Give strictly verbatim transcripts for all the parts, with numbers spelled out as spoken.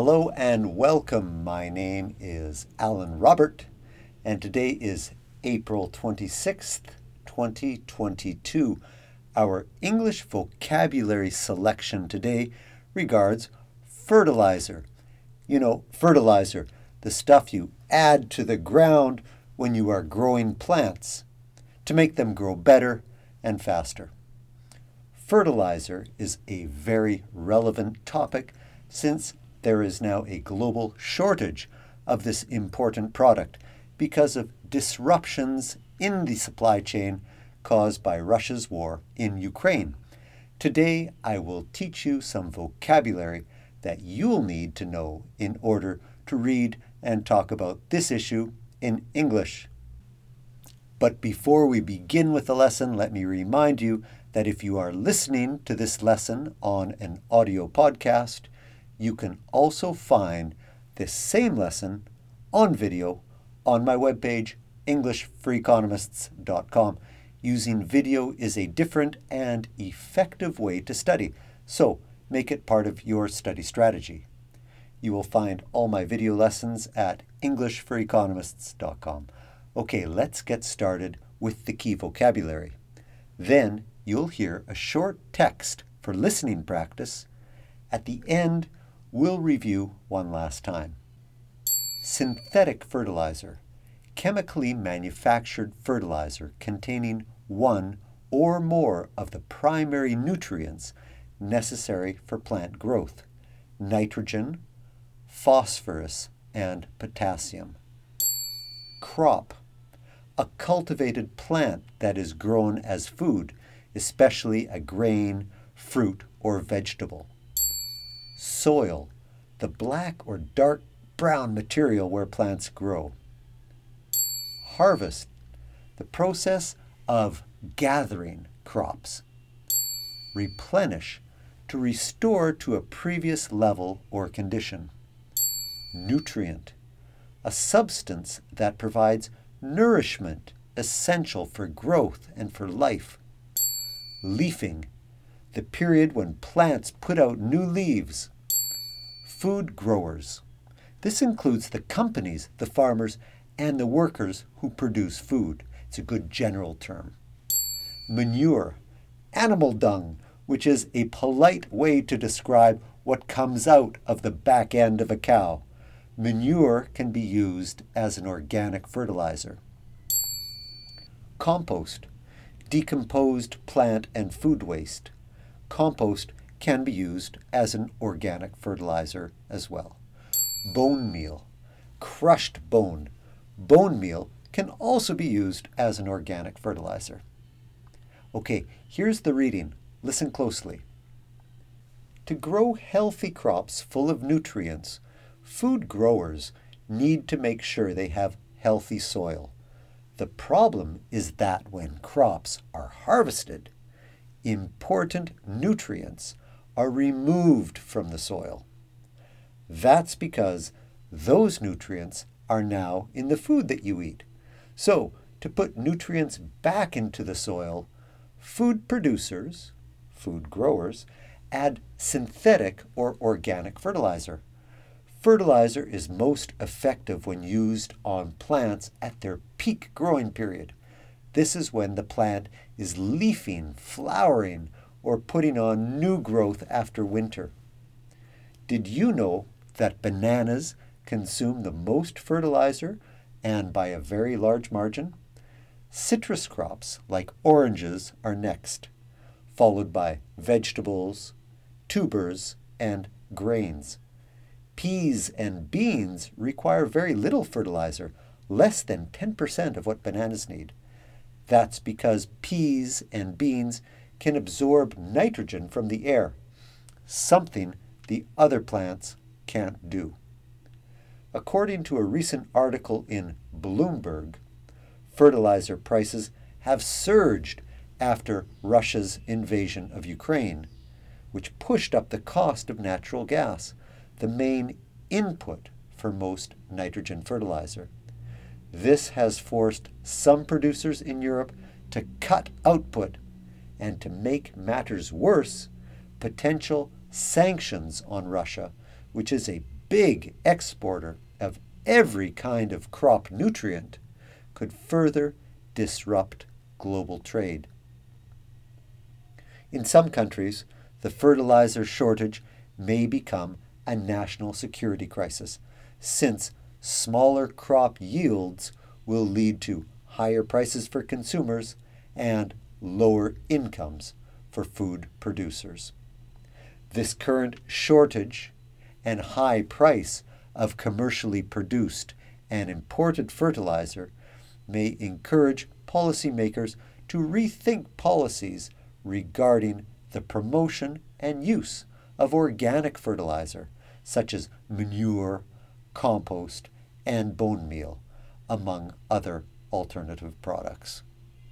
Hello and welcome. My name is Alan Robert, and today is April twenty-sixth, twenty twenty-two. Our English vocabulary selection today regards fertilizer. You know, fertilizer, the stuff you add to the ground when you are growing plants to make them grow better and faster. Fertilizer is a very relevant topic since there is now a global shortage of this important product because of disruptions in the supply chain caused by Russia's war in Ukraine. Today, I will teach you some vocabulary that you'll need to know in order to read and talk about this issue in English. But before we begin with the lesson, let me remind you that if you are listening to this lesson on an audio podcast, you can also find this same lesson on video on my webpage, english for economists dot com. Using video is a different and effective way to study, so make it part of your study strategy. You will find all my video lessons at english for economists dot com. Okay, let's get started with the key vocabulary. Then you'll hear a short text for listening practice. At the end, we'll review one last time. Synthetic fertilizer. Chemically manufactured fertilizer containing one or more of the primary nutrients necessary for plant growth: nitrogen, phosphorus, and potassium. Crop. A cultivated plant that is grown as food, especially a grain, fruit, or vegetable. Soil, the black or dark brown material where plants grow. Harvest, the process of gathering crops. Replenish, to restore to a previous level or condition. Nutrient, a substance that provides nourishment essential for growth and for life. Leafing, the period when plants put out new leaves. Food growers. This includes the companies, the farmers, and the workers who produce food. It's a good general term. Manure, animal dung, which is a polite way to describe what comes out of the back end of a cow. Manure can be used as an organic fertilizer. Compost, decomposed plant and food waste. Compost can be used as an organic fertilizer as well. Bone meal, crushed bone. Bone meal can also be used as an organic fertilizer. Okay, here's the reading. Listen closely. To grow healthy crops full of nutrients, food growers need to make sure they have healthy soil. The problem is that when crops are harvested, important nutrients are removed from the soil. That's because those nutrients are now in the food that you eat. So, to put nutrients back into the soil, food producers, food growers, add synthetic or organic fertilizer. Fertilizer is most effective when used on plants at their peak growing period. This is when the plant is leafing, flowering, or putting on new growth after winter. Did you know that bananas consume the most fertilizer, and by a very large margin? Citrus crops like oranges are next, followed by vegetables, tubers, and grains. Peas and beans require very little fertilizer, less than ten percent of what bananas need. That's because peas and beans can absorb nitrogen from the air, something the other plants can't do. According to a recent article in Bloomberg, fertilizer prices have surged after Russia's invasion of Ukraine, which pushed up the cost of natural gas, the main input for most nitrogen fertilizer. This has forced some producers in Europe to cut output, and to make matters worse, potential sanctions on Russia, which is a big exporter of every kind of crop nutrient, could further disrupt global trade. In some countries, the fertilizer shortage may become a national security crisis, since smaller crop yields will lead to higher prices for consumers and lower incomes for food producers. This current shortage and high price of commercially produced and imported fertilizer may encourage policymakers to rethink policies regarding the promotion and use of organic fertilizer, such as manure, compost, and bone meal, among other alternative products.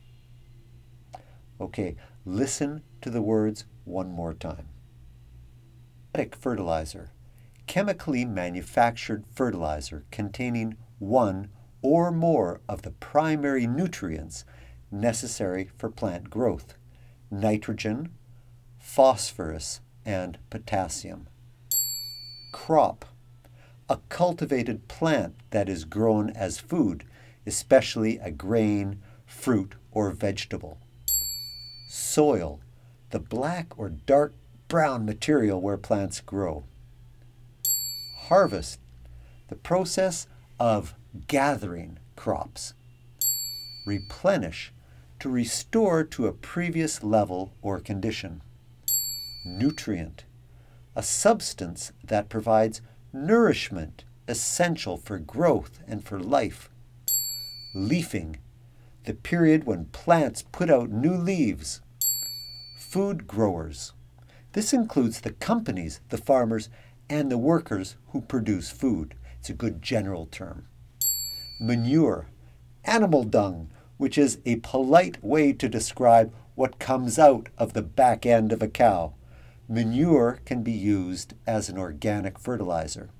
Okay, listen to the words one more time. Synthetic fertilizer, chemically manufactured fertilizer containing one or more of the primary nutrients necessary for plant growth: nitrogen, phosphorus, and potassium. Crop, a cultivated plant that is grown as food, especially a grain, fruit, or vegetable. Soil, the black or dark brown material where plants grow. Harvest, the process of gathering crops. Replenish, to restore to a previous level or condition. Nutrient, a substance that provides nourishment essential for growth and for life. Leafing, the period when plants put out new leaves. Food growers, this includes the companies, the farmers, and the workers who produce food. It's a good general term. Manure, animal dung, which is a polite way to describe what comes out of the back end of a cow. Manure can be used as an organic fertilizer.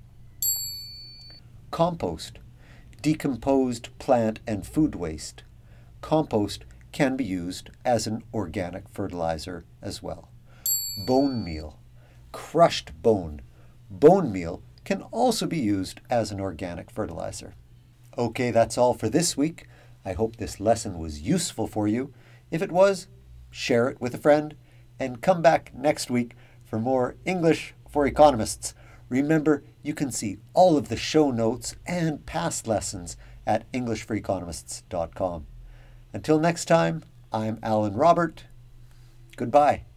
Compost, decomposed plant and food waste. Compost can be used as an organic fertilizer as well. Bone meal, crushed bone. Bone meal can also be used as an organic fertilizer. Okay, that's all for this week. I hope this lesson was useful for you. If it was, share it with a friend, and come back next week for more English for Economists. Remember, you can see all of the show notes and past lessons at english for economists dot com. Until next time, I'm Alan Robert. Goodbye.